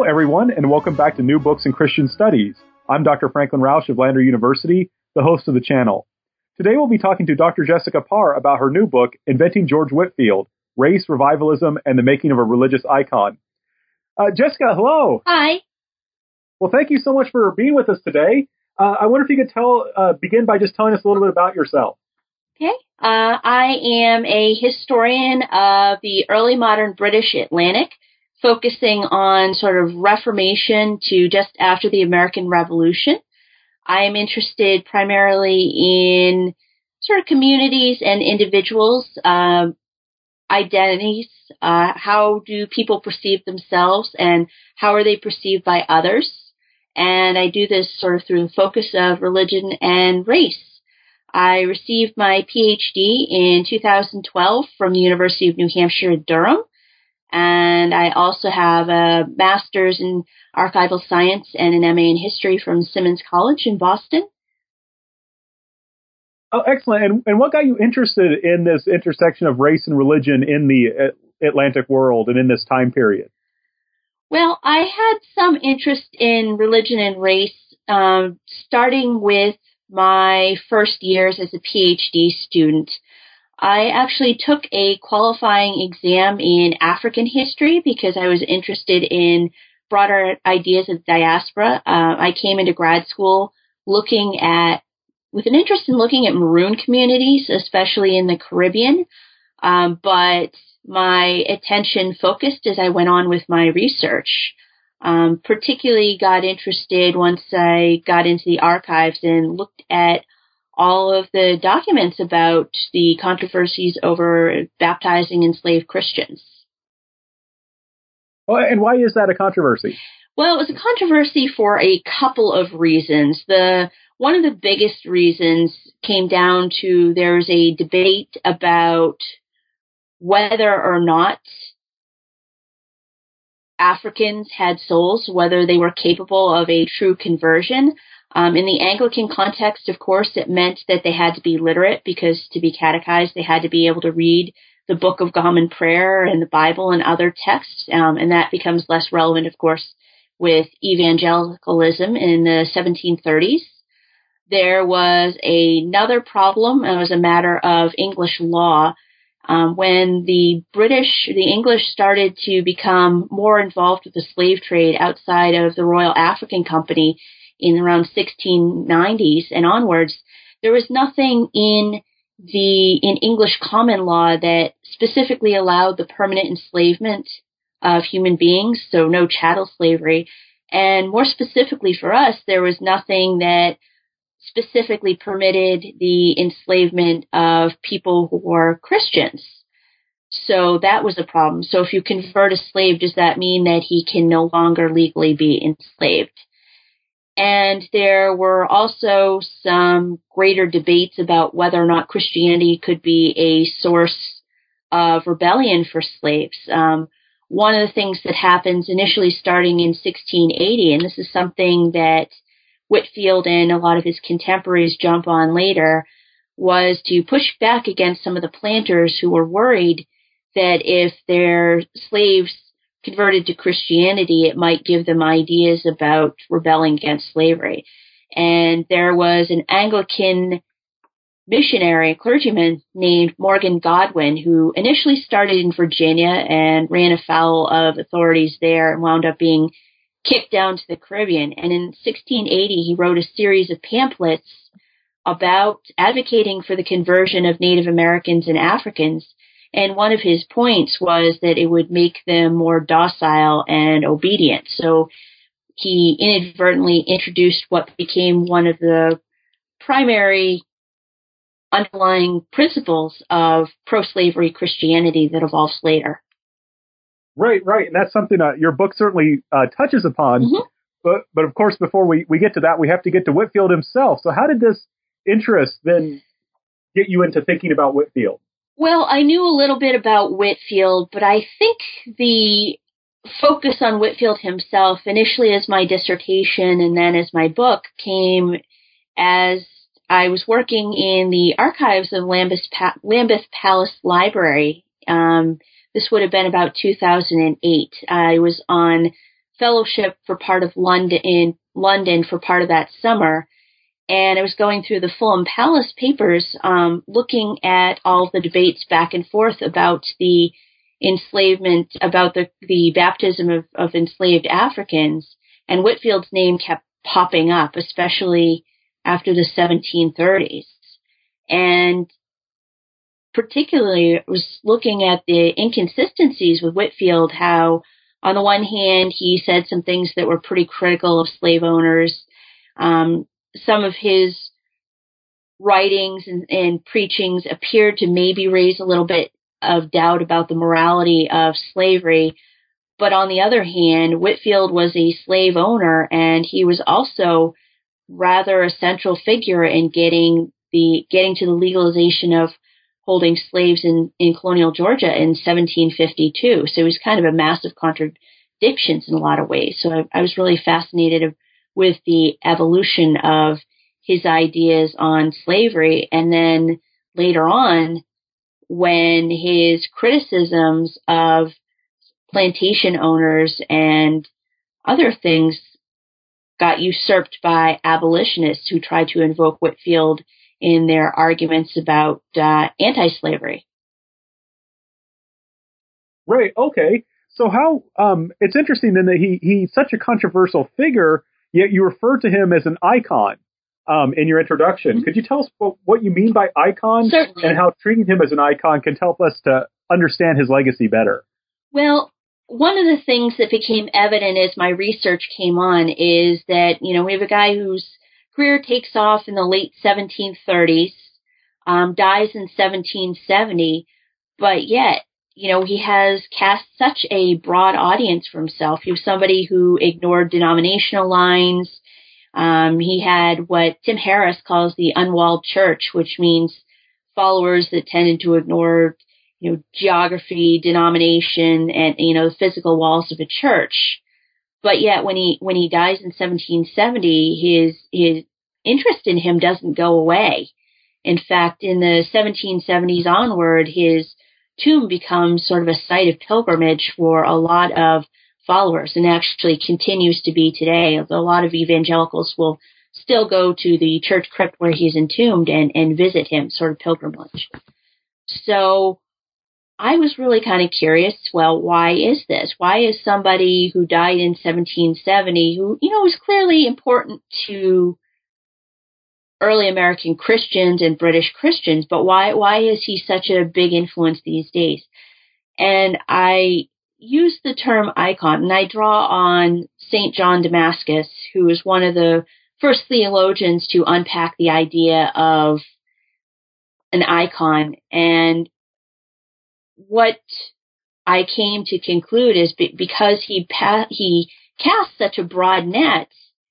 Hello, everyone, and welcome back to New Books in Christian Studies. I'm Dr. Franklin Rausch of Lander University, the host of the channel. Today we'll be talking to Dr. Jessica Parr about her new book, Inventing George Whitefield, Race, Revivalism, and the Making of a Religious Icon. Jessica, hello. Hi. Well, thank you so much for being with us today. I wonder if you could begin by just telling us a little bit about yourself. Okay. I am a historian of the early modern British Atlantic, focusing on sort of Reformation to just after the American Revolution. I am interested primarily in sort of communities and individuals, identities, how do people perceive themselves and how are they perceived by others. And I do this sort of through the focus of religion and race. I received my PhD in 2012 from the University of New Hampshire at Durham. And I also have a master's in archival science and an MA in history from Simmons College in Boston. Oh, excellent. And what got you interested in this intersection of race and religion in the Atlantic world and in this time period? Well, I had some interest in religion and race, starting with my first years as a PhD student. I actually took a qualifying exam in African history because I was interested in broader ideas of diaspora. I came into grad school with an interest in looking at maroon communities, especially in the Caribbean. But my attention focused as I went on with my research. Particularly got interested once I got into the archives and looked at all of the documents about the controversies over baptizing enslaved Christians. Oh, and why is that a controversy? Well, it was a controversy for a couple of reasons. One of the biggest reasons came down to there's a debate about whether or not Africans had souls, whether they were capable of a true conversion. In the Anglican context, of course, it meant that they had to be literate because to be catechized, they had to be able to read the Book of Common Prayer and the Bible and other texts. And that becomes less relevant, of course, with evangelicalism in the 1730s. There was another problem. It was a matter of English law. When the English started to become more involved with the slave trade outside of the Royal African Company in around 1690s and onwards, there was nothing in English common law that specifically allowed the permanent enslavement of human beings, so no chattel slavery. And more specifically for us, there was nothing that specifically permitted the enslavement of people who were Christians. So that was a problem. So if you convert a slave, does that mean that he can no longer legally be enslaved? And there were also some greater debates about whether or not Christianity could be a source of rebellion for slaves. One of the things that happens initially starting in 1680, and this is something that Whitefield and a lot of his contemporaries jump on later, was to push back against some of the planters who were worried that if their slaves converted to Christianity, it might give them ideas about rebelling against slavery. And there was an Anglican missionary, clergyman named Morgan Godwin, who initially started in Virginia and ran afoul of authorities there and wound up being kicked down to the Caribbean. And in 1680, he wrote a series of pamphlets about advocating for the conversion of Native Americans and Africans. And one of his points was that it would make them more docile and obedient. So he inadvertently introduced what became one of the primary underlying principles of pro-slavery Christianity that evolves later. Right. And that's something your book certainly touches upon. Mm-hmm. But of course, before we get to that, we have to get to Whitefield himself. So how did this interest then get you into thinking about Whitefield? Well, I knew a little bit about Whitefield, but I think the focus on Whitefield himself, initially as my dissertation and then as my book, came as I was working in the archives of Lambeth Palace Library. This would have been about 2008. I was on fellowship for part of London for part of that summer. And I was going through the Fulham Palace papers, looking at all the debates back and forth about the enslavement, about the baptism of enslaved Africans. And Whitfield's name kept popping up, especially after the 1730s. And particularly, I was looking at the inconsistencies with Whitfield, how on the one hand, he said some things that were pretty critical of slave owners. Some of his writings and preachings appeared to maybe raise a little bit of doubt about the morality of slavery. But on the other hand, Whitfield was a slave owner, and he was also rather a central figure in getting to the legalization of holding slaves in colonial Georgia in 1752. So it was kind of a massive contradictions in a lot of ways. So I was really fascinated with the evolution of his ideas on slavery. And then later on, when his criticisms of plantation owners and other things got usurped by abolitionists who tried to invoke Whitfield in their arguments about anti-slavery. Right. Okay. So how it's interesting then that he's such a controversial figure, yet you refer to him as an icon in your introduction. Mm-hmm. Could you tell us what you mean by icon? Certainly. And how treating him as an icon can help us to understand his legacy better? Well, one of the things that became evident as my research came on is that, we have a guy whose career takes off in the late 1730s, dies in 1770, but yet, he has cast such a broad audience for himself. He was somebody who ignored denominational lines. He had what Tim Harris calls the unwalled church, which means followers that tended to ignore, geography, denomination, and, the physical walls of a church. But yet when he dies in 1770, his interest in him doesn't go away. In fact, in the 1770s onward, his tomb becomes sort of a site of pilgrimage for a lot of followers, and actually continues to be today. A lot of evangelicals will still go to the church crypt where he's entombed and visit him, sort of pilgrimage. So I was really kind of curious, well, why is this? Why is somebody who died in 1770, who, was clearly important to early American Christians and British Christians, but why is he such a big influence these days? And I use the term icon, and I draw on St. John Damascus, who is one of the first theologians to unpack the idea of an icon. And what I came to conclude is because he cast such a broad net,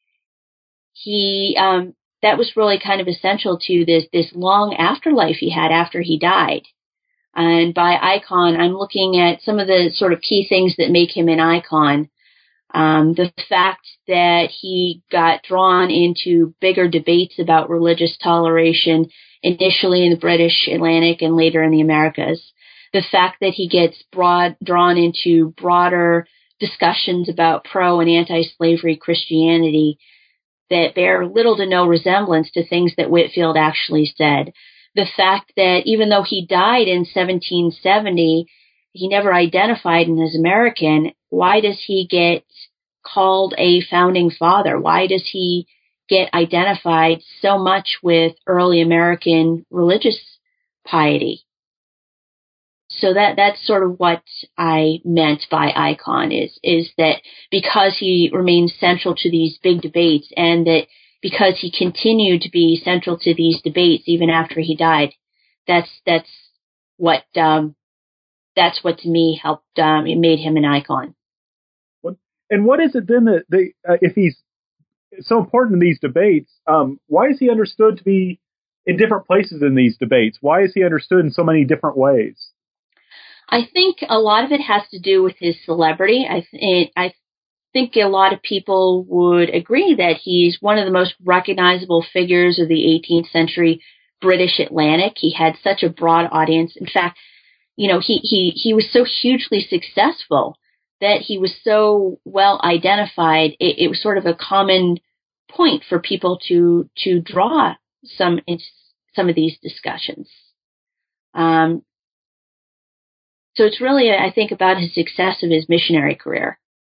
that was really kind of essential to this long afterlife he had after he died. And by icon, I'm looking at some of the sort of key things that make him an icon. The fact that he got drawn into bigger debates about religious toleration, initially in the British Atlantic and later in the Americas. The fact that he gets drawn into broader discussions about pro and anti-slavery Christianity that bear little to no resemblance to things that Whitfield actually said. The fact that even though he died in 1770, he never identified as American. Why does he get called a founding father? Why does he get identified so much with early American religious piety? So that's sort of what I meant by icon is that because he remained central to these big debates, and that because he continued to be central to these debates even after he died, that's what to me helped it made him an icon. And what is it then that if he's so important in these debates, why is he understood to be in different places in these debates? Why is he understood in so many different ways? I think a lot of it has to do with his celebrity. I think a lot of people would agree that he's one of the most recognizable figures of the 18th century British Atlantic. He had such a broad audience. In fact, he was so hugely successful that he was so well identified, it was sort of a common point for people to draw some of these discussions. So it's really, I think, about his success of his missionary career.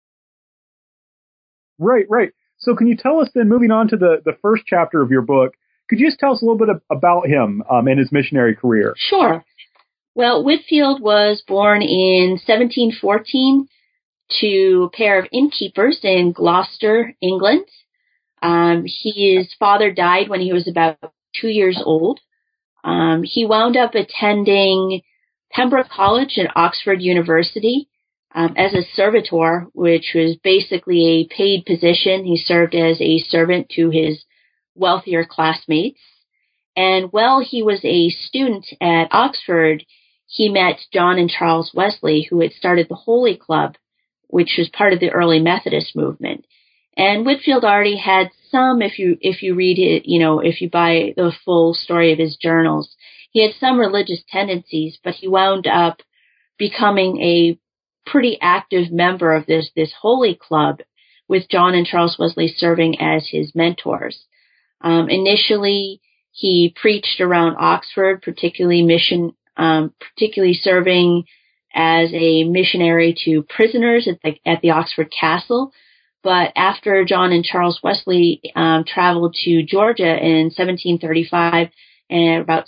Right, right. So can you tell us then, moving on to the first chapter of your book, could you just tell us a little bit about him and his missionary career? Sure. Well, Whitefield was born in 1714 to a pair of innkeepers in Gloucester, England. His father died when he was about 2 years old. He wound up attending Pembroke College and Oxford University as a servitor, which was basically a paid position. He served as a servant to his wealthier classmates. And while he was a student at Oxford, he met John and Charles Wesley, who had started the Holy Club, which was part of the early Methodist movement. And Whitefield already had some, if you read it, if you buy the full story of his journals, he had some religious tendencies, but he wound up becoming a pretty active member of this Holy Club, with John and Charles Wesley serving as his mentors. Initially, he preached around Oxford, particularly serving as a missionary to prisoners at the Oxford Castle. But after John and Charles Wesley traveled to Georgia in 1735 and about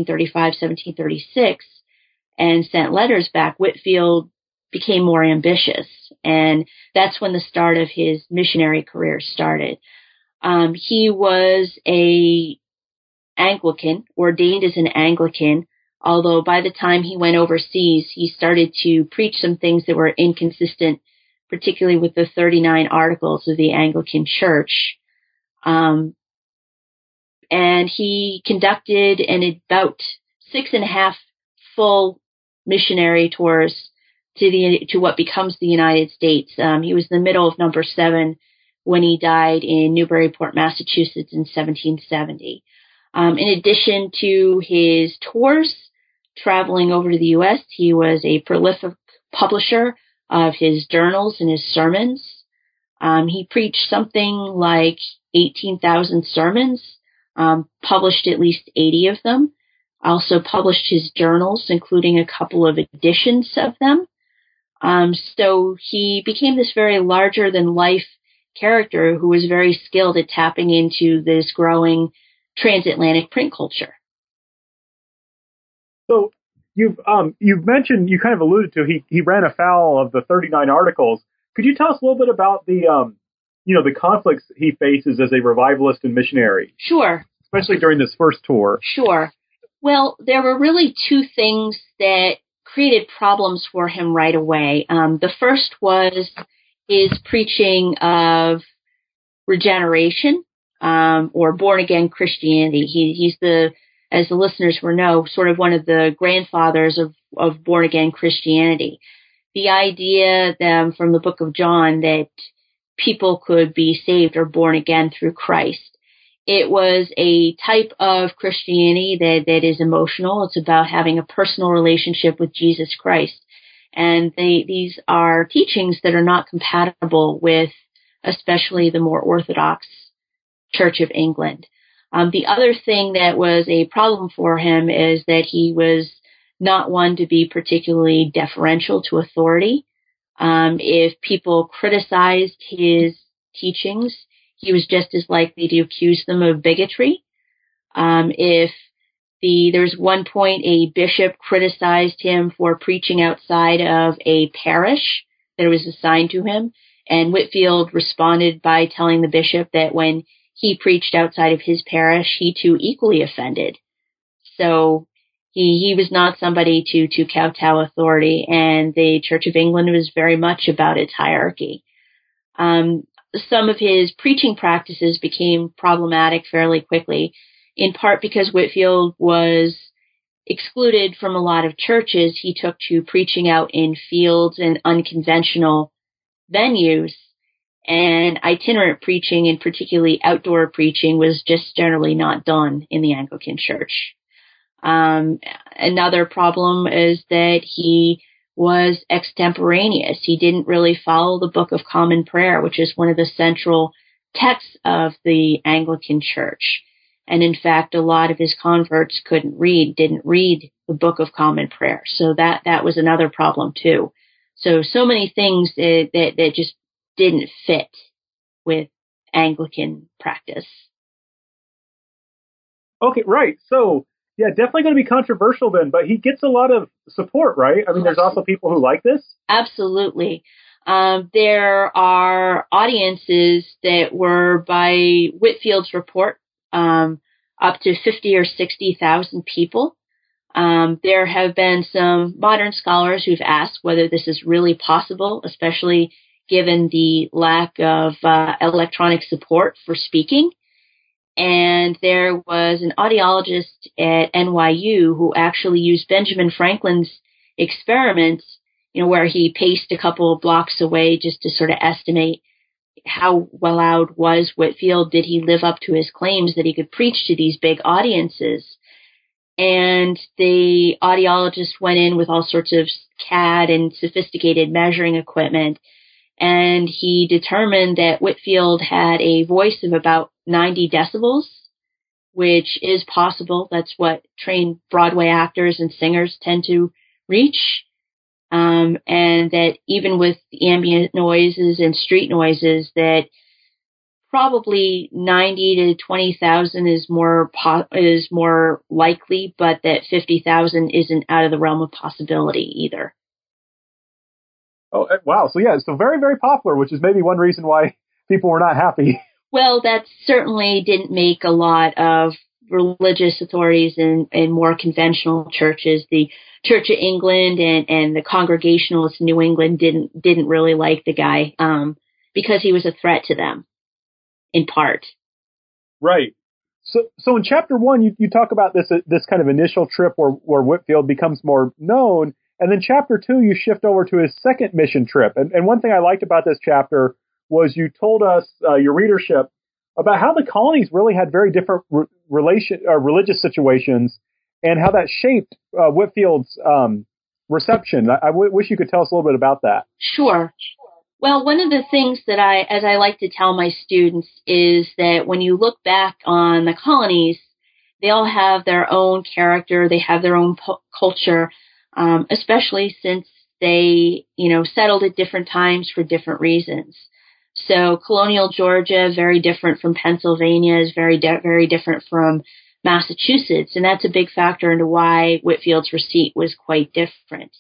1736 and sent letters back, Whitefield became more ambitious. And that's when the start of his missionary career started. He was a Anglican, ordained as an Anglican, although by the time he went overseas, he started to preach some things that were inconsistent, particularly with the 39 Articles of the Anglican Church. And he conducted about 6.5 full missionary tours to what becomes the United States. He was in the middle of number 7 when he died in Newburyport, Massachusetts in 1770. In addition to his tours traveling over to the U.S., he was a prolific publisher of his journals and his sermons. He preached something like 18,000 sermons, published at least 80 of them, also published his journals, including a couple of editions of them. So he became this very larger-than-life character who was very skilled at tapping into this growing transatlantic print culture. So you've mentioned, you kind of alluded to, he ran afoul of the 39 Articles. Could you tell us a little bit about the conflicts he faces as a revivalist and missionary? Sure. Especially during this first tour. Sure. Well, there were really two things that created problems for him right away. The first was his preaching of regeneration, or born-again Christianity. He's as the listeners will know, sort of one of the grandfathers of born-again Christianity. The idea from the book of John that people could be saved or born again through Christ. It was a type of Christianity that is emotional. It's about having a personal relationship with Jesus Christ. And these are teachings that are not compatible with especially the more Orthodox Church of England. The other thing that was a problem for him is that he was not one to be particularly deferential to authority. If people criticized his teachings, he was just as likely to accuse them of bigotry. There's one point a bishop criticized him for preaching outside of a parish that was assigned to him, and Whitefield responded by telling the bishop that when he preached outside of his parish, he too equally offended. So he was not somebody to kowtow authority, and the Church of England was very much about its hierarchy. Some of his preaching practices became problematic fairly quickly, in part because Whitefield was excluded from a lot of churches. He took to preaching out in fields and unconventional venues, and itinerant preaching, and particularly outdoor preaching, was just generally not done in the Anglican Church. Another problem is that he was extemporaneous. He didn't really follow the Book of Common Prayer, which is one of the central texts of the Anglican Church. And in fact, a lot of his converts didn't read the Book of Common Prayer. So that was another problem too. So many things that just didn't fit with Anglican practice. Okay, right. So, yeah, definitely going to be controversial then, but he gets a lot of support, right? I mean, there's also people who like this. Absolutely. There are audiences that were, by Whitefield's report, up to 50 or 60,000 people. There have been some modern scholars who've asked whether this is really possible, especially given the lack of electronic support for speaking. And there was an audiologist at NYU who actually used Benjamin Franklin's experiments, where he paced a couple of blocks away just to sort of estimate how well loud was Whitefield. Did he live up to his claims that he could preach to these big audiences? And the audiologist went in with all sorts of CAD and sophisticated measuring equipment, and he determined that Whitefield had a voice of about 90 decibels, which is possible. That's what trained Broadway actors and singers tend to reach. And that even with ambient noises and street noises, that probably 90 to 20,000 is more likely, but that 50,000 isn't out of the realm of possibility either. Oh, wow. So yeah, so very, very popular, which is maybe one reason why people were not happy. Well, that certainly didn't make a lot of religious authorities in more conventional churches. The Church of England and the Congregationalists in New England didn't really like the guy, because he was a threat to them, in part. Right. So in chapter 1, you talk about this kind of initial trip where Whitefield becomes more known. And then chapter 2, you shift over to his second mission trip. And one thing I liked about this chapter was you told us, your readership, about how the colonies really had very different religious situations and how that shaped Whitefield's reception. I wish you could tell us a little bit about that. Sure. Well, one of the things that I like to tell my students is that when you look back on the colonies, they all have their own character, they have their own culture, especially since they, settled at different times for different reasons. So colonial Georgia, very different from Pennsylvania, is very different from Massachusetts, and that's a big factor into why Whitefield's receipt was quite different.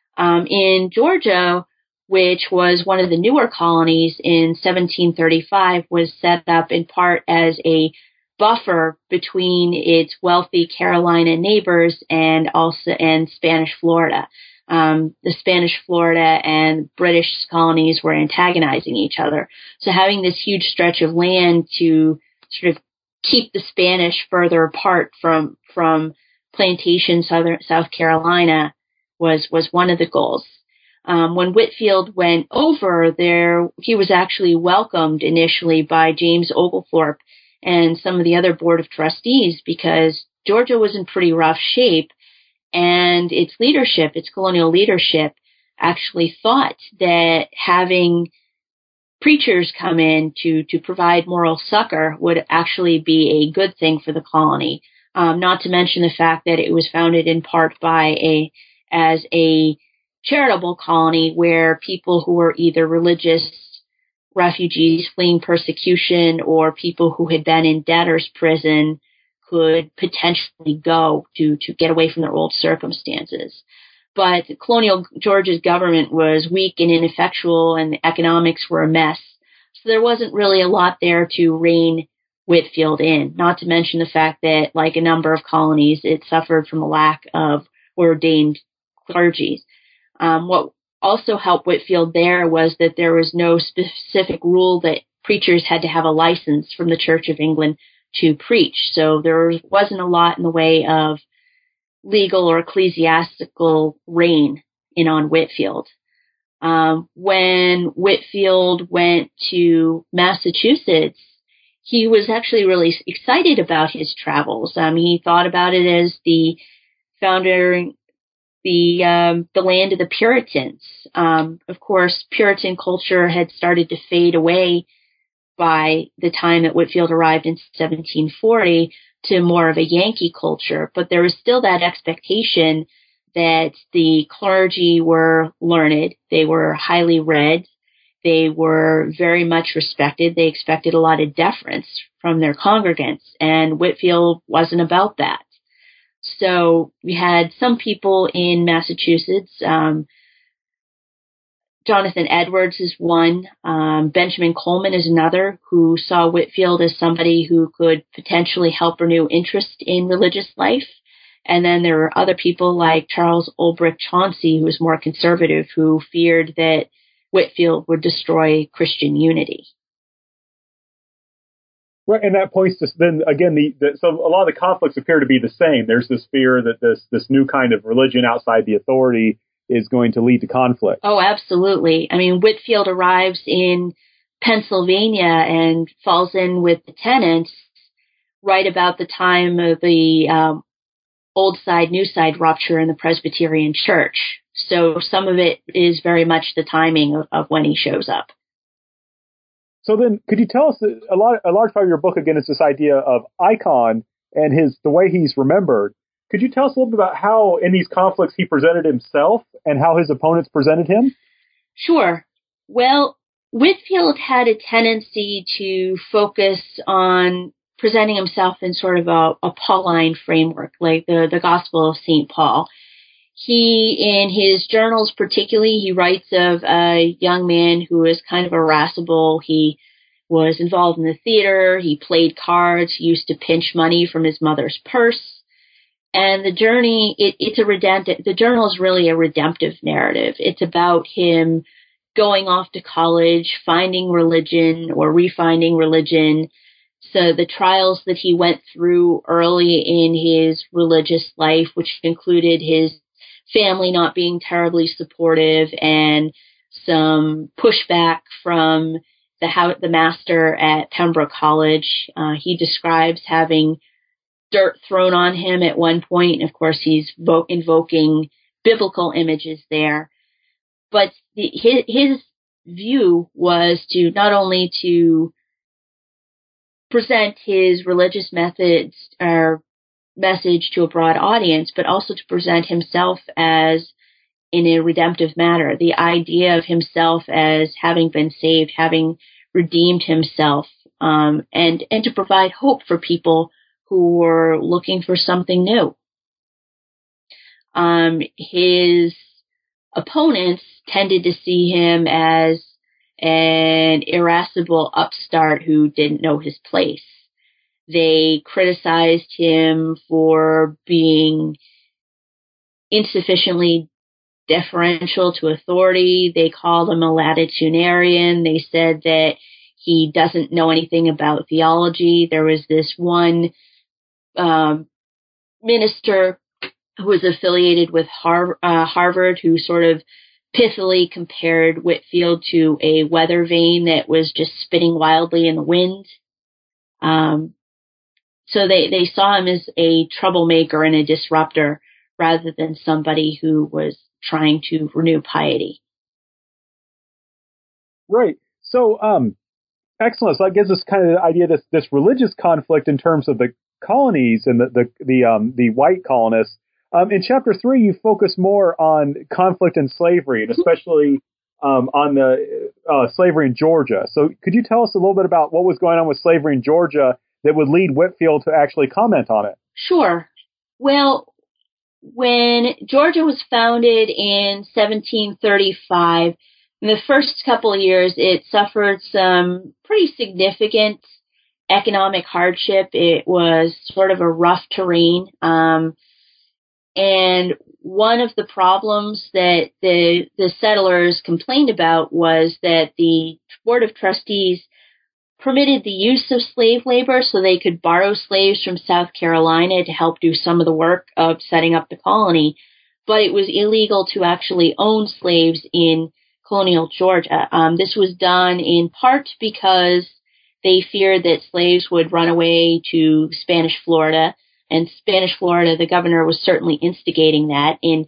In Georgia, which was one of the newer colonies in 1735, was set up in part as a buffer between its wealthy Carolina neighbors and Spanish Florida. The Spanish Florida and British colonies were antagonizing each other. So having this huge stretch of land to sort of keep the Spanish further apart from plantation South Carolina was one of the goals. When Whitefield went over there, he was actually welcomed initially by James Oglethorpe and some of the other board of trustees, because Georgia was in pretty rough shape, and its colonial leadership, actually thought that having preachers come in to provide moral succor would actually be a good thing for the colony. Not to mention the fact that it was founded in part as a charitable colony where people who were either religious refugees fleeing persecution or people who had been in debtor's prison could potentially go to get away from their old circumstances. But colonial Georgia's government was weak and ineffectual, and the economics were a mess. So there wasn't really a lot there to rein Whitefield in, not to mention the fact that, like a number of colonies, it suffered from a lack of ordained clergy. What also helped Whitefield there was that there was no specific rule that preachers had to have a license from the Church of England to preach. So there wasn't a lot in the way of legal or ecclesiastical reign in on Whitefield. When Whitefield went to Massachusetts, he was actually really excited about his travels. He thought about it as the founding the land of the Puritans. Of course, Puritan culture had started to fade away by the time that Whitefield arrived in 1740 to more of a Yankee culture, but there was still that expectation that the clergy were learned, they were highly read, they were very much respected, they expected a lot of deference from their congregants, and Whitefield wasn't about that. So we had some people in Massachusetts, Jonathan Edwards is one, Benjamin Coleman is another, who saw Whitefield as somebody who could potentially help renew interest in religious life. And then there were other people like Charles Ulbrich Chauncey, who was more conservative, who feared that Whitefield would destroy Christian unity. Right, and that points to then again so a lot of the conflicts appear to be the same. There's this fear that this new kind of religion outside the authority is going to lead to conflict. Oh, absolutely. I mean, Whitefield arrives in Pennsylvania and falls in with the tenants right about the time of the old side, new side rupture in the Presbyterian Church. So some of it is very much the timing of when he shows up. So then, could you tell us a large part of your book again is this idea of icon and the way he's remembered? Could you tell us a little bit about how in these conflicts he presented himself and how his opponents presented him? Sure. Well, Whitefield had a tendency to focus on presenting himself in sort of a Pauline framework, like the Gospel of St. Paul. He, in his journals particularly, he writes of a young man who was kind of irascible. He was involved in the theater. He played cards. He used to pinch money from his mother's purse. And the journey, the journal is really a redemptive narrative. It's about him going off to college, finding religion or refinding religion. So the trials that he went through early in his religious life, which included his family not being terribly supportive and some pushback from the master at Pembroke College. He describes having dirt thrown on him at one point. Of course, he's invoking biblical images there. But his view was to not only to present his religious methods or message to a broad audience, but also to present himself as in a redemptive manner. The idea of himself as having been saved, having redeemed himself, and to provide hope for people who were looking for something new. His opponents tended to see him as an irascible upstart who didn't know his place. They criticized him for being insufficiently deferential to authority. They called him a latitudinarian. They said that he doesn't know anything about theology. There was this one minister who was affiliated with Harvard who sort of pithily compared Whitefield to a weather vane that was just spinning wildly in the wind. So they saw him as a troublemaker and a disruptor rather than somebody who was trying to renew piety. Right. So, excellent. So that gives us kind of the idea of this religious conflict in terms of the colonies and the white colonists. In chapter 3, you focus more on conflict and slavery, and especially on the slavery in Georgia. So could you tell us a little bit about what was going on with slavery in Georgia that would lead Whitefield to actually comment on it? Sure. Well, when Georgia was founded in 1735, in the first couple of years, it suffered some pretty significant economic hardship. It was sort of a rough terrain. And one of the problems that the settlers complained about was that the Board of Trustees permitted the use of slave labor so they could borrow slaves from South Carolina to help do some of the work of setting up the colony, but it was illegal to actually own slaves in colonial Georgia. This was done in part because they feared that slaves would run away to Spanish Florida, Spanish Florida, the governor was certainly instigating that. In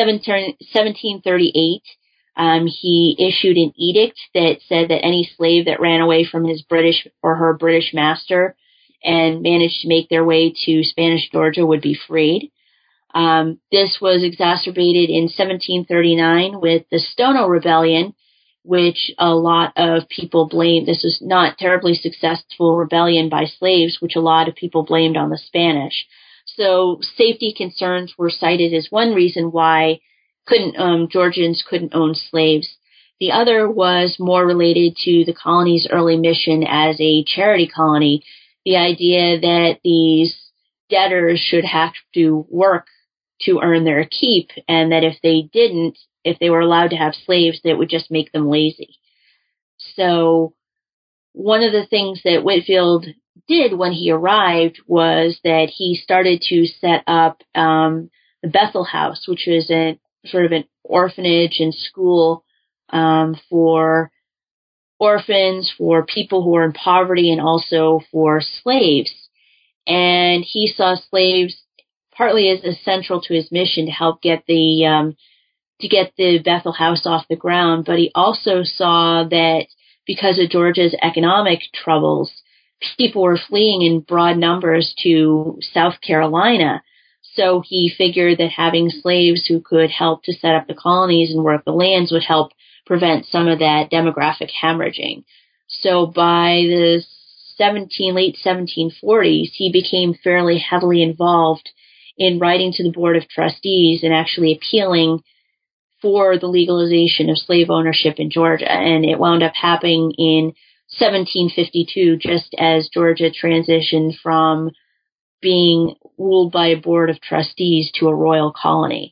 1738, he issued an edict that said that any slave that ran away from his British or her British master and managed to make their way to Spanish Georgia would be freed. This was exacerbated in 1739 with the Stono Rebellion, which a lot of people blamed. This was not terribly successful rebellion by slaves, which a lot of people blamed on the Spanish. So safety concerns were cited as one reason why Georgians couldn't own slaves. The other was more related to the colony's early mission as a charity colony, the idea that these debtors should have to work to earn their keep, and that if they were allowed to have slaves, that would just make them lazy. So one of the things that Whitefield did when he arrived was that he started to set up the Bethel House, which was a sort of an orphanage and school for orphans, for people who were in poverty, and also for slaves. And he saw slaves partly as essential to his mission to help get the Bethel House off the ground, but he also saw that because of Georgia's economic troubles, people were fleeing in broad numbers to South Carolina. So he figured that having slaves who could help to set up the colonies and work the lands would help prevent some of that demographic hemorrhaging. So by the late 1740s, he became fairly heavily involved in writing to the Board of Trustees and actually appealing for the legalization of slave ownership in Georgia. And it wound up happening in 1752, just as Georgia transitioned from being ruled by a Board of Trustees to a royal colony.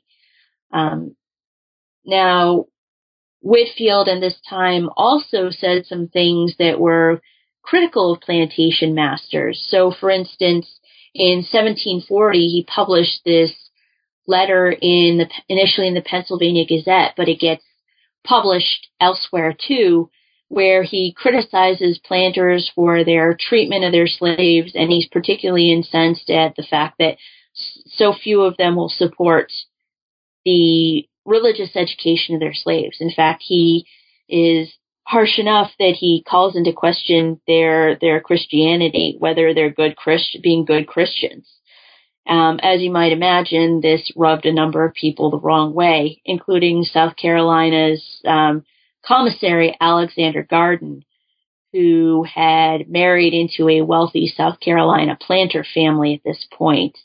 Now, Whitefield in this time also said some things that were critical of plantation masters. So, for instance, in 1740, he published this letter initially in the Pennsylvania Gazette, but it gets published elsewhere too, where he criticizes planters for their treatment of their slaves, and he's particularly incensed at the fact that so few of them will support the religious education of their slaves. In fact, he is harsh enough that he calls into question their Christianity, whether they're being good Christians. As you might imagine, this rubbed a number of people the wrong way, including South Carolina's commissary, Alexander Garden, who had married into a wealthy South Carolina planter family at this point.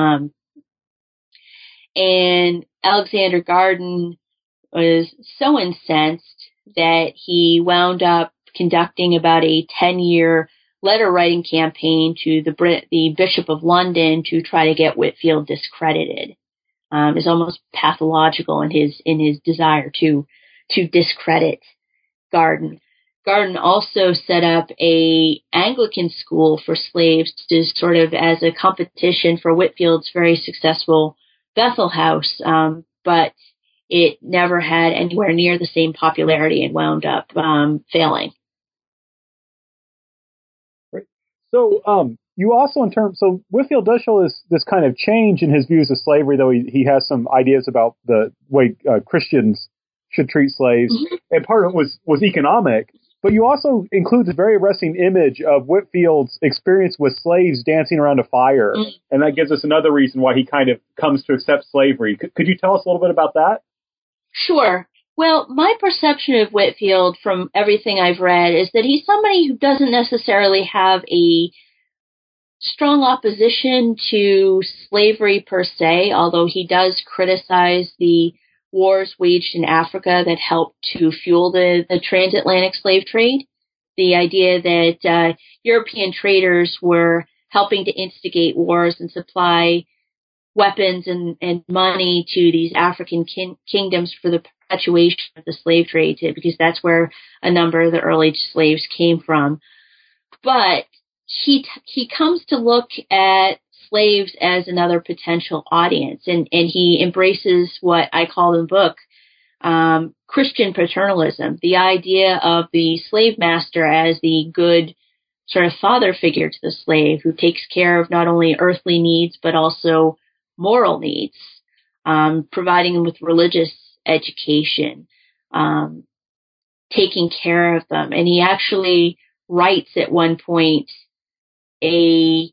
And Alexander Garden was so incensed that he wound up conducting about a 10-year letter-writing campaign to the Bishop of London to try to get Whitefield discredited. Is almost pathological in his desire to discredit Garden. Garden also set up a Anglican school for slaves to sort of as a competition for Whitefield's very successful Bethel House, but it never had anywhere near the same popularity and wound up failing. Right. So, you also, so Whitefield does show this kind of change in his views of slavery, though he has some ideas about the way Christians should treat slaves, mm-hmm. and part of it was economic. But you also include this very arresting image of Whitefield's experience with slaves dancing around a fire, mm-hmm. and that gives us another reason why he kind of comes to accept slavery. Could you tell us a little bit about that? Sure. Well, my perception of Whitefield from everything I've read is that he's somebody who doesn't necessarily have a strong opposition to slavery per se, although he does criticize the wars waged in Africa that helped to fuel the transatlantic slave trade. The idea that European traders were helping to instigate wars and supply weapons and money to these African kingdoms for the perpetuation of the slave trade, because that's where a number of the early slaves came from. But he comes to look at slaves as another potential audience, and he embraces what I call in the book Christian paternalism, the idea of the slave master as the good sort of father figure to the slave who takes care of not only earthly needs but also moral needs, providing them with religious education, taking care of them. And he actually writes at one point a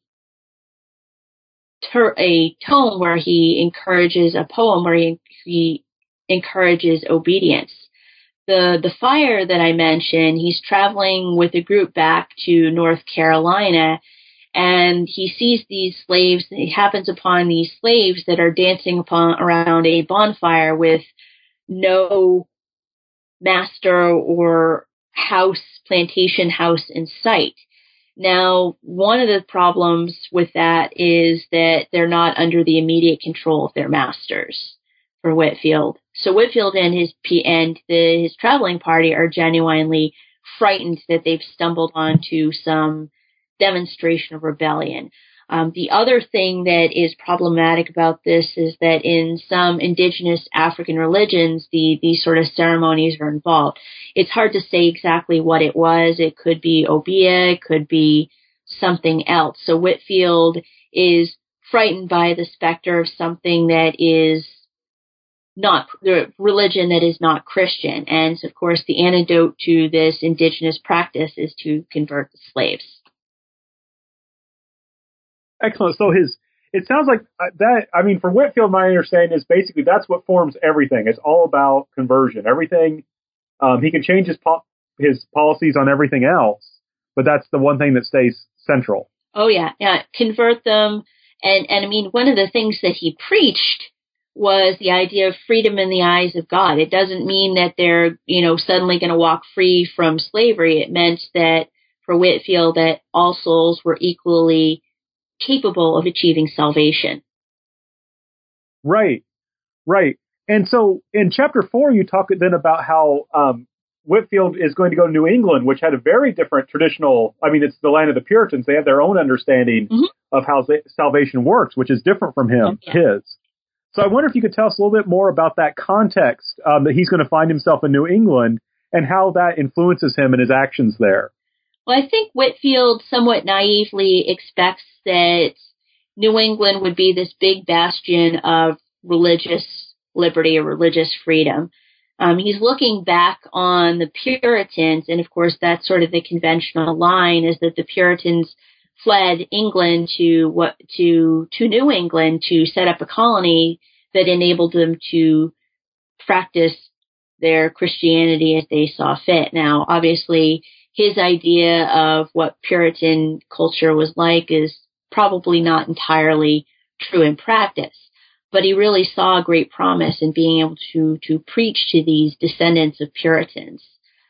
poem where he encourages obedience. The fire that I mentioned, he's traveling with a group back to North Carolina, and he sees these slaves, and he happens upon these slaves that are dancing around a bonfire with no master or plantation house in sight. Now, one of the problems with that is that they're not under the immediate control of their masters for Whitefield. So Whitefield and his traveling party are genuinely frightened that they've stumbled onto some demonstration of rebellion. The other thing that is problematic about this is that in some indigenous African religions, these sort of ceremonies are involved. It's hard to say exactly what it was. It could be obeah, it could be something else. So Whitefield is frightened by the specter of something that is not the religion that is not Christian. And so, of course, the antidote to this indigenous practice is to convert the slaves. Excellent. So it sounds like that. I mean, for Whitefield, my understanding is basically that's what forms everything. It's all about conversion. Everything. He can change his policies on everything else, but that's the one thing that stays central. Oh yeah. Convert them, and I mean, one of the things that he preached was the idea of freedom in the eyes of God. It doesn't mean that they're suddenly going to walk free from slavery. It meant that for Whitefield that all souls were equally capable of achieving salvation. Right. And so in chapter 4, you talk then about how Whitefield is going to go to New England, which had a very different traditional, it's the land of the Puritans. They have their own understanding of how salvation works, which is different from his. So I wonder if you could tell us a little bit more about that context that he's going to find himself in New England and how that influences him and his actions there. Well, I think Whitefield somewhat naively expects that New England would be this big bastion of religious liberty or religious freedom. He's looking back on the Puritans, and of course that's sort of the conventional line, is that the Puritans fled England to New England to set up a colony that enabled them to practice their Christianity as they saw fit. Now, obviously, his idea of what Puritan culture was like is probably not entirely true in practice, but he really saw a great promise in being able to preach to these descendants of Puritans.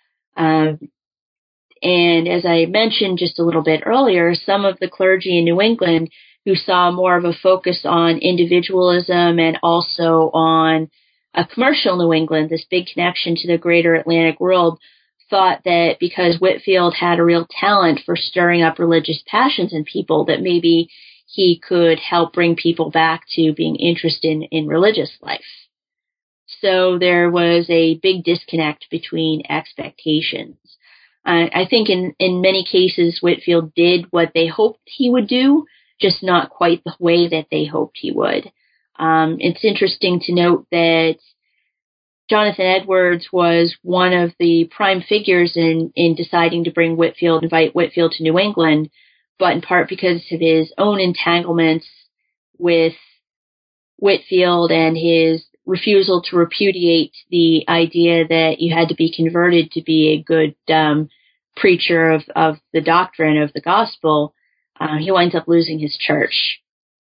And as I mentioned just a little bit earlier, some of the clergy in New England who saw more of a focus on individualism and also on a commercial New England, this big connection to the greater Atlantic world, thought that because Whitefield had a real talent for stirring up religious passions in people, that maybe he could help bring people back to being interested in religious life. So there was a big disconnect between expectations. I think in many cases, Whitefield did what they hoped he would do, just not quite the way that they hoped he would. It's interesting to note that Jonathan Edwards was one of the prime figures in deciding to invite Whitefield to New England, but in part because of his own entanglements with Whitefield and his refusal to repudiate the idea that you had to be converted to be a good preacher of the doctrine of the gospel. He winds up losing his church.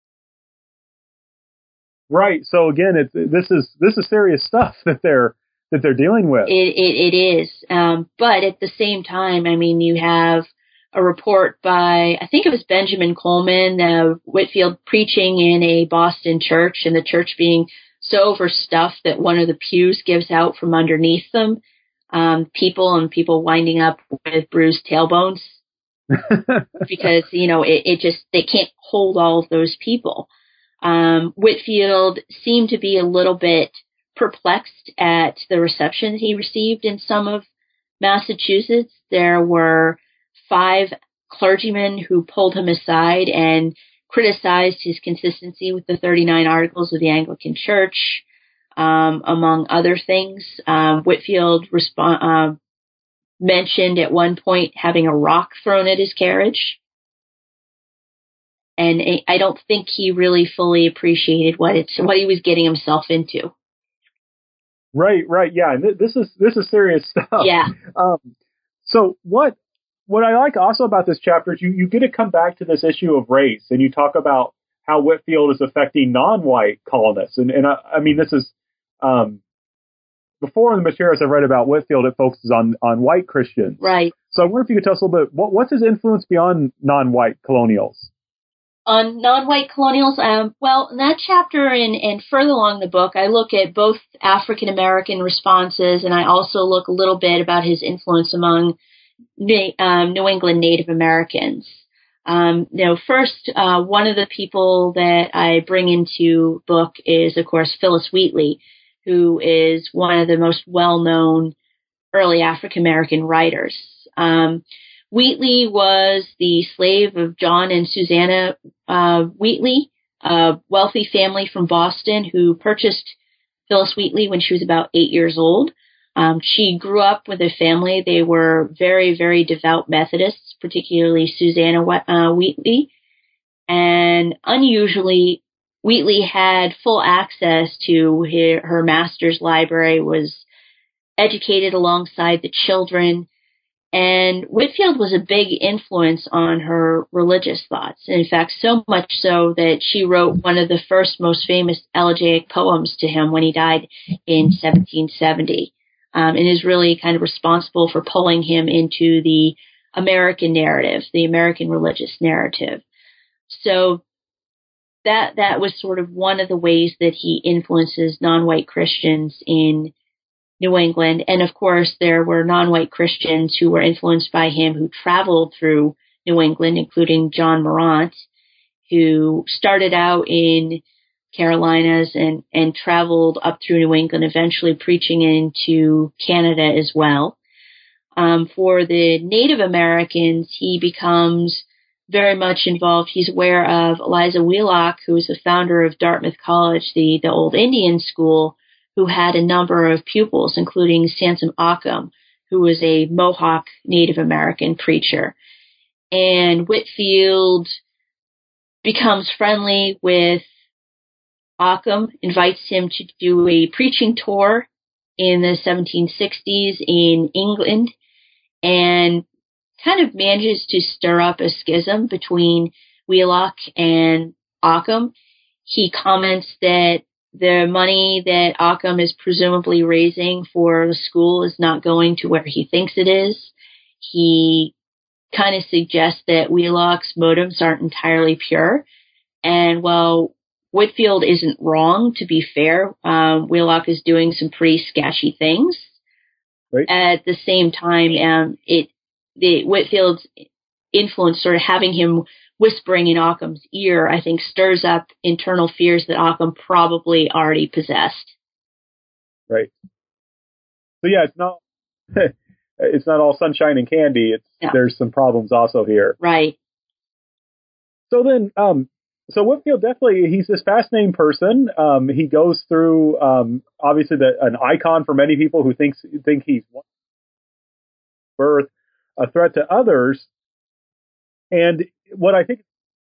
Right. So again, this is serious stuff that they're dealing with. It is. But at the same time, you have a report by, I think it was Benjamin Coleman, Whitefield preaching in a Boston church, and the church being so overstuffed that one of the pews gives out from underneath them. People winding up with bruised tailbones because, they can't hold all of those people. Whitefield seemed to be a little bit perplexed at the reception he received in some of Massachusetts. There were 5 clergyman who pulled him aside and criticized his consistency with the 39 Articles of the Anglican Church, among other things. Whitefield mentioned at one point having a rock thrown at his carriage. And I don't think he really fully appreciated what he was getting himself into. Right. Yeah. And this is serious stuff. Yeah. So what I like also about this chapter is you get to come back to this issue of race, and you talk about how Whitefield is affecting non-white colonists. And I mean, this is, before in the materials I've read about Whitefield, it focuses on white Christians. Right. So I wonder if you could tell us a little bit, what's his influence beyond non-white colonials? On non-white colonials, well, in that chapter and further along the book, I look at both African-American responses, and I also look a little bit about his influence among New England Native Americans. First, one of the people that I bring into book is, of course, Phillis Wheatley, who is one of the most well-known early African-American writers. Wheatley was the slave of John and Susanna Wheatley, a wealthy family from Boston who purchased Phillis Wheatley when she was about 8 years old. She grew up with a family. They were very, very devout Methodists, particularly Susanna Wheatley. And unusually, Wheatley had full access to her master's library, was educated alongside the children. And Whitefield was a big influence on her religious thoughts. In fact, so much so that she wrote one of the first most famous elegiac poems to him when he died in 1770, and is really kind of responsible for pulling him into the American narrative, the American religious narrative. So that was sort of one of the ways that he influences non-white Christians in New England. And of course, there were non-white Christians who were influenced by him who traveled through New England, including John Morant, who started out in Carolinas and traveled up through New England, eventually preaching into Canada as well. For the Native Americans, he becomes very much involved. He's aware of Eliza Wheelock, who is the founder of Dartmouth College, the old Indian school, who had a number of pupils, including Sansom Occam, who was a Mohawk Native American preacher. And Whitefield becomes friendly with Occam, invites him to do a preaching tour in the 1760s in England, and kind of manages to stir up a schism between Wheelock and Occam. He comments that the money that Occam is presumably raising for the school is not going to where he thinks it is. He kind of suggests that Wheelock's motives aren't entirely pure. And while Whitefield isn't wrong, to be fair, Wheelock is doing some pretty sketchy things. Right. At the same time, Whitefield's influence, sort of having him whispering in Occam's ear, I think stirs up internal fears that Occam probably already possessed. Right. So yeah, it's not all sunshine and candy. There's some problems also here. Right. So then, so Whitefield definitely, he's this fascinating person. He goes through, obviously an icon for many people who think he's birth, a threat to others. And what I think,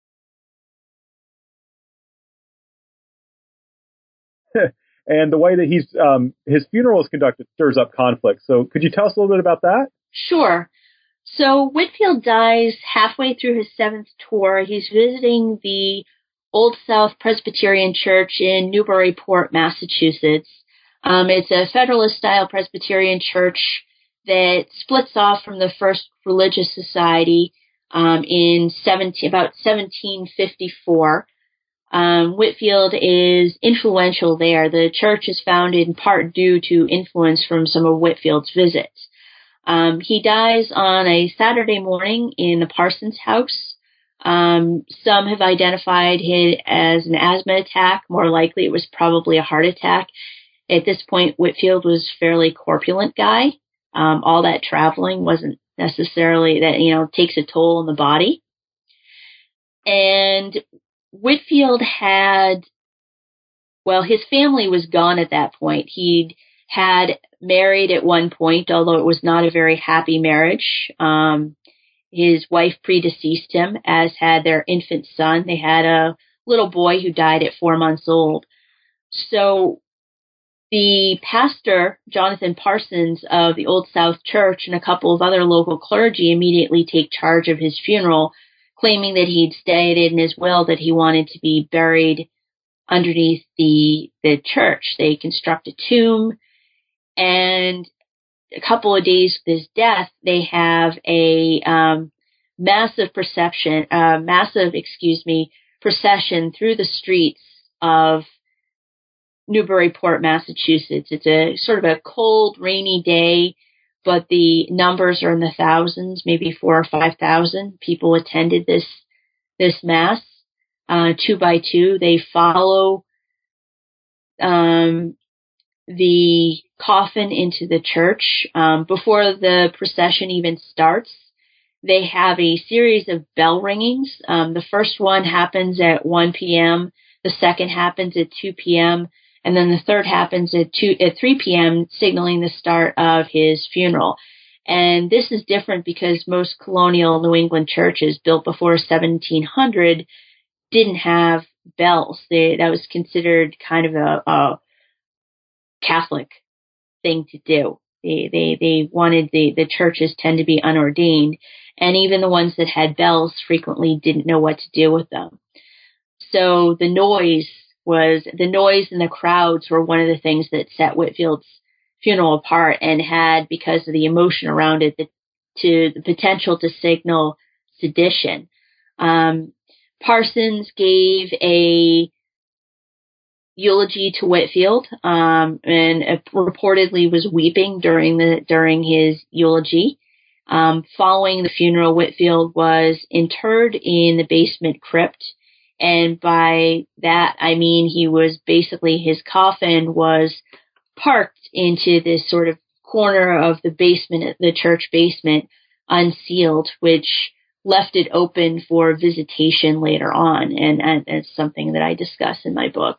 and the way that his funeral is conducted stirs up conflict. So could you tell us a little bit about that? Sure. So Whitefield dies halfway through his 7th tour. He's visiting the Old South Presbyterian Church in Newburyport, Massachusetts. It's a Federalist-style Presbyterian church that splits off from the First Religious Society in about 1754. Whitefield is influential there. The church is founded in part due to influence from some of Whitefield's visits. He dies on a Saturday morning in the parson's house. Some have identified it as an asthma attack. More likely, it was probably a heart attack. At this point, Whitefield was a fairly corpulent guy. All that traveling wasn't necessarily that, takes a toll on the body. And Whitefield his family was gone at that point. He'd had married at one point, although it was not a very happy marriage. His wife predeceased him, as had their infant son. They had a little boy who died at 4 months old. So the pastor, Jonathan Parsons of the Old South Church, and a couple of other local clergy immediately take charge of his funeral, claiming that he'd stated in his will that he wanted to be buried underneath the church. They construct a tomb, and a couple of days with his death, they have a massive procession through the streets of Newburyport, Massachusetts. It's a sort of a cold, rainy day, but the numbers are in the thousands, maybe 4,000 or 5,000 people attended this mass, 2 by 2. They follow the coffin into the church. Before the procession even starts, they have a series of bell ringings. The first one happens at 1 p.m., the second happens at 2 p.m., and then the third happens at 3 p.m., signaling the start of his funeral. And this is different because most colonial New England churches built before 1700 didn't have bells. That was considered kind of a Catholic thing to do. They wanted the churches tend to be unordained, and even the ones that had bells frequently didn't know what to do with them. So the noise and the crowds were one of the things that set Whitefield's funeral apart, and had, because of the emotion around it, the potential to signal sedition. Parsons gave a eulogy to Whitefield, and reportedly was weeping during his eulogy. Following the funeral, Whitefield was interred in the basement crypt, and by that I mean he was basically, his coffin was parked into this sort of corner of the basement, the church basement, unsealed, which left it open for visitation later on, and it's something that I discuss in my book.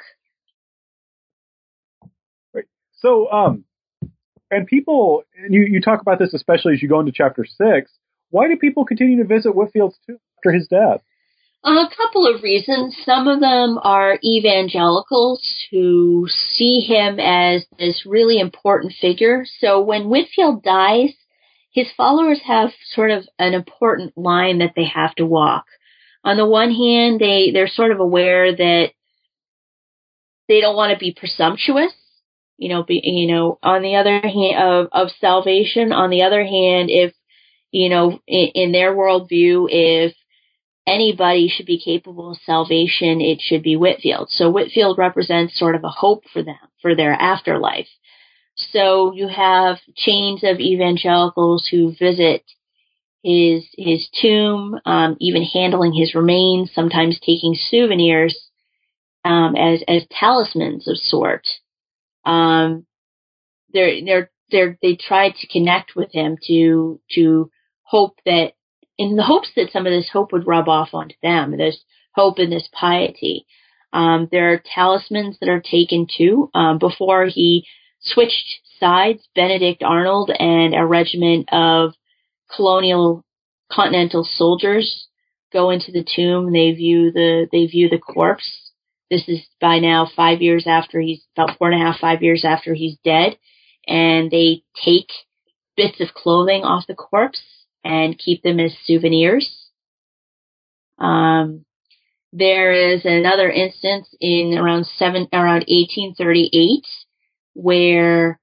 Right. So, and people, you talk about this especially as you go into chapter 6. Why do people continue to visit Whitefield's tomb after his death? A couple of reasons. Some of them are evangelicals who see him as this really important figure. So when Whitefield dies, his followers have sort of an important line that they have to walk. On the one hand, they're sort of aware that they don't want to be presumptuous, on the other hand, of salvation. On the other hand, if, in their worldview, if anybody should be capable of salvation, it should be Whitefield. So Whitefield represents sort of a hope for them, for their afterlife. So you have chains of evangelicals who visit his tomb, even handling his remains, sometimes taking souvenirs as talismans of sort. They try to connect with him to hope that, in the hopes that some of this hope would rub off onto them, this hope and this piety. There are talismans that are taken too. Before he switched sides, Benedict Arnold and a regiment of colonial continental soldiers go into the tomb. They view the corpse. This is by now 5 years after about 4.5, 5 years after he's dead, and they take bits of clothing off the corpse and keep them as souvenirs. There is another instance in around 1838 where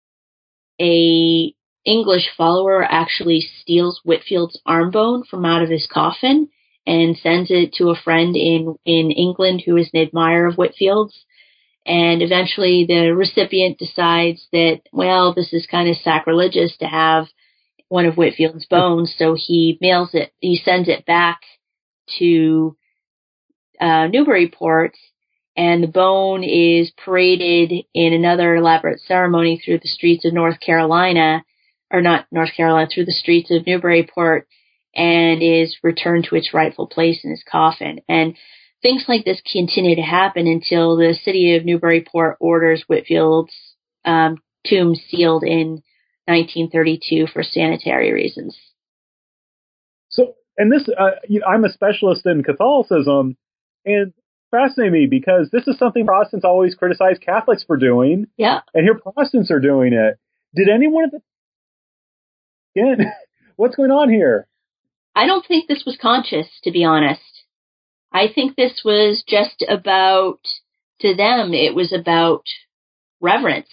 a English follower actually steals Whitefield's arm bone from out of his coffin and sends it to a friend in England who is an admirer of Whitefield's. And eventually the recipient decides that, well, this is kind of sacrilegious to have one of Whitefield's bones, so he sends it back to Newburyport, and the bone is paraded in another elaborate ceremony through the streets of North Carolina, or not North Carolina, through the streets of Newburyport and is returned to its rightful place in his coffin. And things like this continue to happen until the city of Newburyport orders Whitfield's tomb sealed in 1932 for sanitary reasons. So, and this, I'm a specialist in Catholicism, and fascinates me because this is something Protestants always criticize Catholics for doing. Yeah. And here Protestants are doing it. Did anyone at the again? What's going on here? I don't think this was conscious, to be honest. I think this was just about, to them, it was about reverence.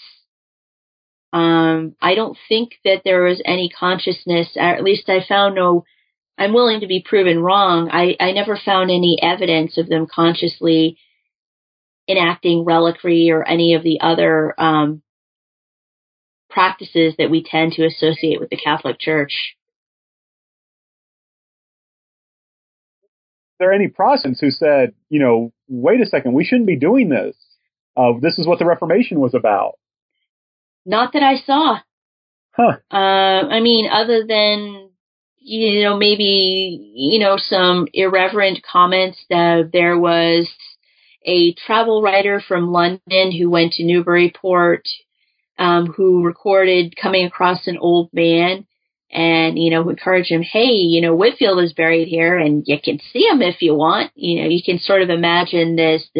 I don't think that there was any consciousness, or at least I found no, I'm willing to be proven wrong. I never found any evidence of them consciously enacting reliquary or any of the other practices that we tend to associate with the Catholic Church. Are there any Protestants who said, wait a second, we shouldn't be doing this? This is what the Reformation was about. Not that I saw. Huh. I mean, other than, maybe, some irreverent comments that there was a travel writer from London who went to Newburyport, who recorded coming across an old man and, encouraged him, hey, Whitefield is buried here and you can see him if you want. You can sort of imagine this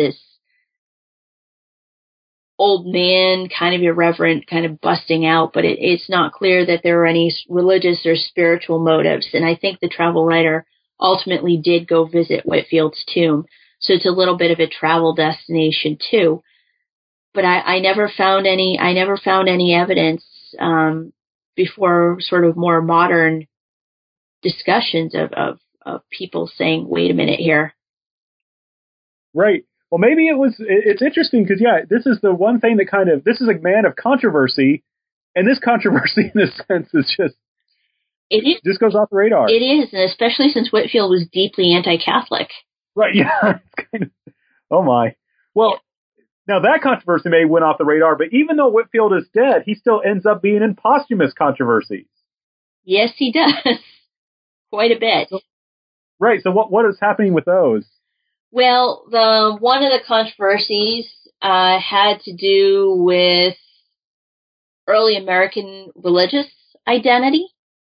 old man, kind of irreverent, kind of busting out, but it's not clear that there were any religious or spiritual motives. And I think the travel writer ultimately did go visit Whitefield's tomb. So it's a little bit of a travel destination too. But I never found any evidence, before sort of more modern discussions of people saying, wait a minute here. Right. Well, maybe it's interesting because, this is the one thing that this is a man of controversy, and this controversy in a sense is just goes off the radar. It is, and especially since Whitefield was deeply anti-Catholic. Right, yeah. Oh my. Well, now that controversy may went off the radar, but even though Whitefield is dead, he still ends up being in posthumous controversies. Yes, he does. Quite a bit. Right, so what is happening with those? Well, one of the controversies had to do with early American religious identity.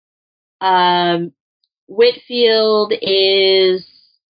Whitefield is,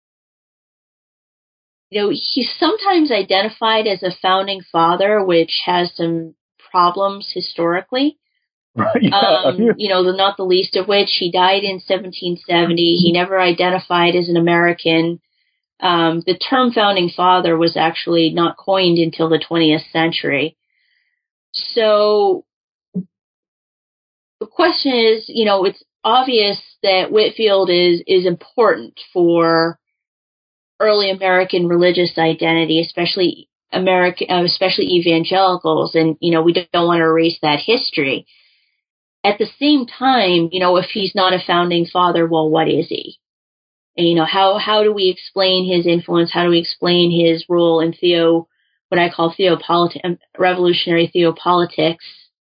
he's sometimes identified as a founding father, which has some problems historically. Not the least of which he died in 1770. He never identified as an American. The term founding father was actually not coined until the 20th century. So the question is, it's obvious that Whitefield is important for early American religious identity, especially evangelicals, and we don't want to erase that history. At the same time, if he's not a founding father, well, what is he? And, how do we explain his influence? How do we explain his role in what I call revolutionary theopolitics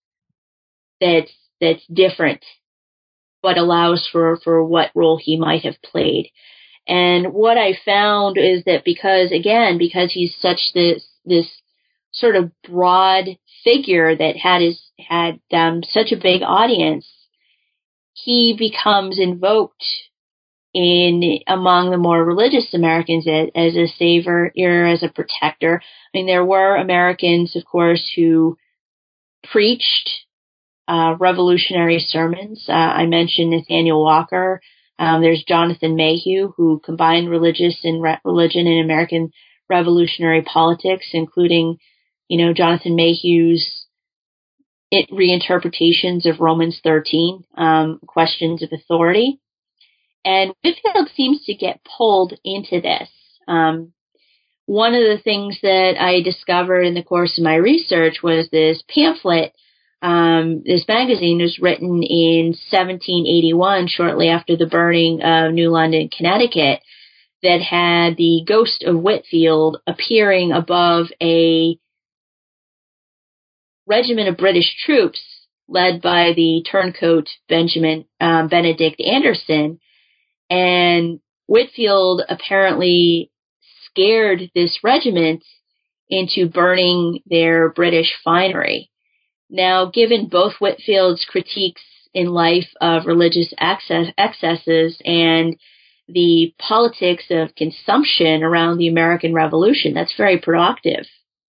that's different, but allows for what role he might have played? And what I found is that because he's such this sort of broad figure that had such a big audience, he becomes invoked among the more religious Americans as a savior or as a protector. I mean, there were Americans, of course, who preached revolutionary sermons. I mentioned Nathaniel Walker. There's Jonathan Mayhew, who combined religion in American revolutionary politics, including, Jonathan Mayhew's reinterpretations of Romans 13, questions of authority. And Whitefield seems to get pulled into this. One of the things that I discovered in the course of my research was this pamphlet. This magazine was written in 1781, shortly after the burning of New London, Connecticut, that had the ghost of Whitefield appearing above a regiment of British troops led by the turncoat Benjamin Benedict Anderson. And Whitefield apparently scared this regiment into burning their British finery. Now, given both Whitefield's critiques in life of religious excesses and the politics of consumption around the American Revolution, that's very productive.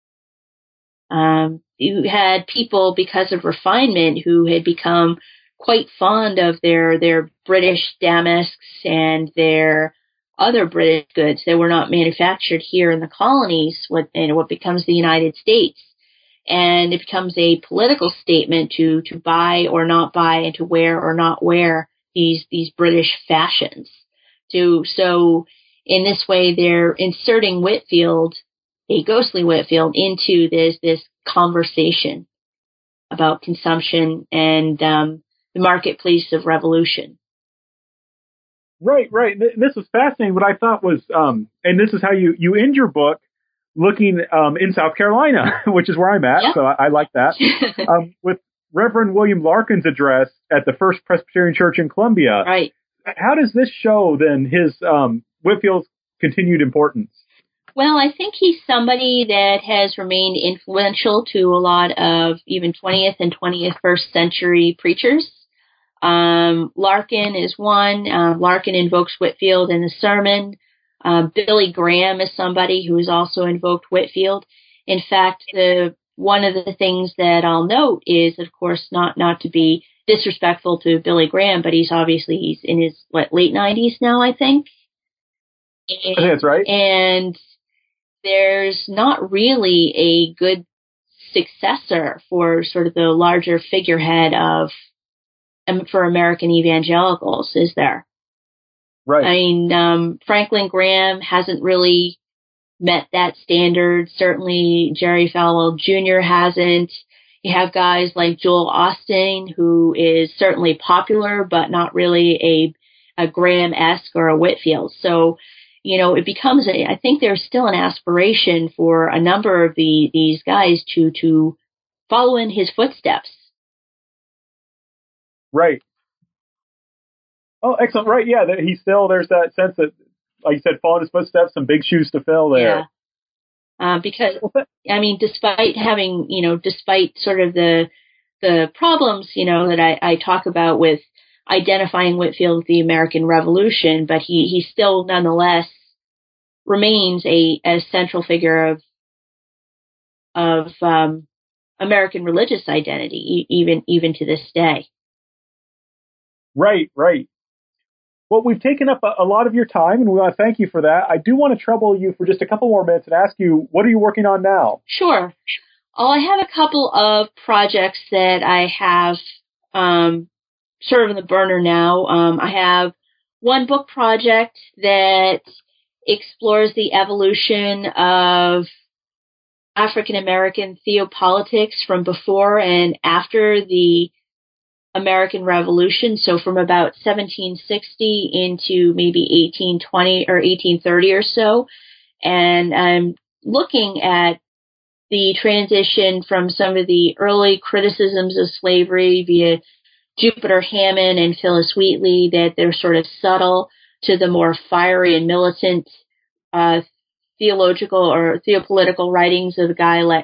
You had people, because of refinement, who had become quite fond of their British damasks and their other British goods that were not manufactured here in the colonies, what becomes the United States. And it becomes a political statement to buy or not buy and to wear or not wear these British fashions. So in this way, they're inserting Whitefield, a ghostly Whitefield, into this conversation about consumption and the marketplace of revolution. Right. This was fascinating. What I thought was, and this is how you end your book, looking in South Carolina, which is where I'm at, so I like that, with Reverend William Larkin's address at the First Presbyterian Church in Columbia. Right. How does this show, then, his Whitefield's continued importance? Well, I think he's somebody that has remained influential to a lot of even 20th and 21st century preachers. Larkin is one. Larkin invokes Whitefield in the sermon. Billy Graham is somebody who has also invoked Whitefield. In fact, one of the things that I'll note is, of course, not to be disrespectful to Billy Graham, but he's in his late 90s now, I think. I think that's right. And there's not really a good successor for sort of the larger figurehead for American evangelicals, is there? Right. I mean, Franklin Graham hasn't really met that standard. Certainly, Jerry Falwell Jr. hasn't. You have guys like Joel Osteen, who is certainly popular, but not really a Graham-esque or a Whitefield. So, it becomes I think there's still an aspiration for a number of these guys to follow in his footsteps. Right. Oh, excellent. Right. Yeah. There's that sense that, like you said, following his footsteps, some big shoes to fill there. Yeah. Because, I mean, despite sort of the problems, that I talk about with identifying Whitefield with the American Revolution, but he still nonetheless remains a central figure of American religious identity, even to this day. Right. Well, we've taken up a lot of your time, and we want to thank you for that. I do want to trouble you for just a couple more minutes and ask you, what are you working on now? Sure. I have a couple of projects that I have sort of in the burner now. I have one book project that explores the evolution of African American theopolitics from before and after the American Revolution, so from about 1760 into maybe 1820 or 1830 or so. And I'm looking at the transition from some of the early criticisms of slavery via Jupiter Hammond and Phyllis Wheatley, that they're sort of subtle, to the more fiery and militant theological or theopolitical writings of a guy like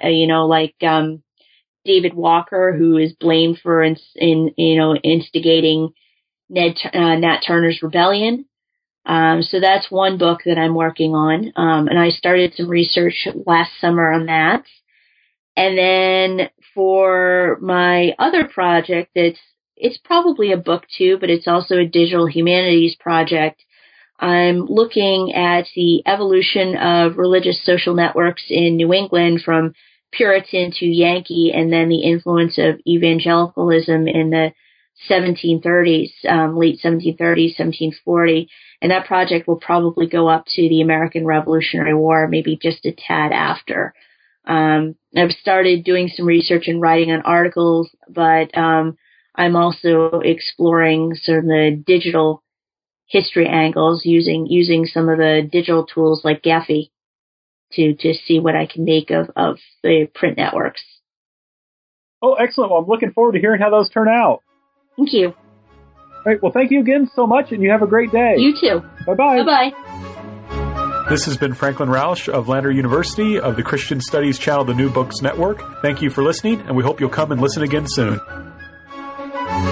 David Walker, who is blamed for instigating Nat Turner's rebellion. So that's one book that I'm working on, and I started some research last summer on that. And then for my other project, it's probably a book too, but it's also a digital humanities project. I'm looking at the evolution of religious social networks in New England from Puritan to Yankee, and then the influence of evangelicalism in the 1730s, late 1730s, 1740. And that project will probably go up to the American Revolutionary War, maybe just a tad after. I've started doing some research and writing on articles, but I'm also exploring sort of the digital history angles using some of the digital tools like Gephi to see what I can make of the print networks. Oh, excellent. Well, I'm looking forward to hearing how those turn out. Thank you. All right. Well, thank you again so much, and you have a great day. You too. Bye-bye. Bye-bye. This has been Franklin Rausch of Lander University of the Christian Studies channel, The New Books Network. Thank you for listening, and we hope you'll come and listen again soon.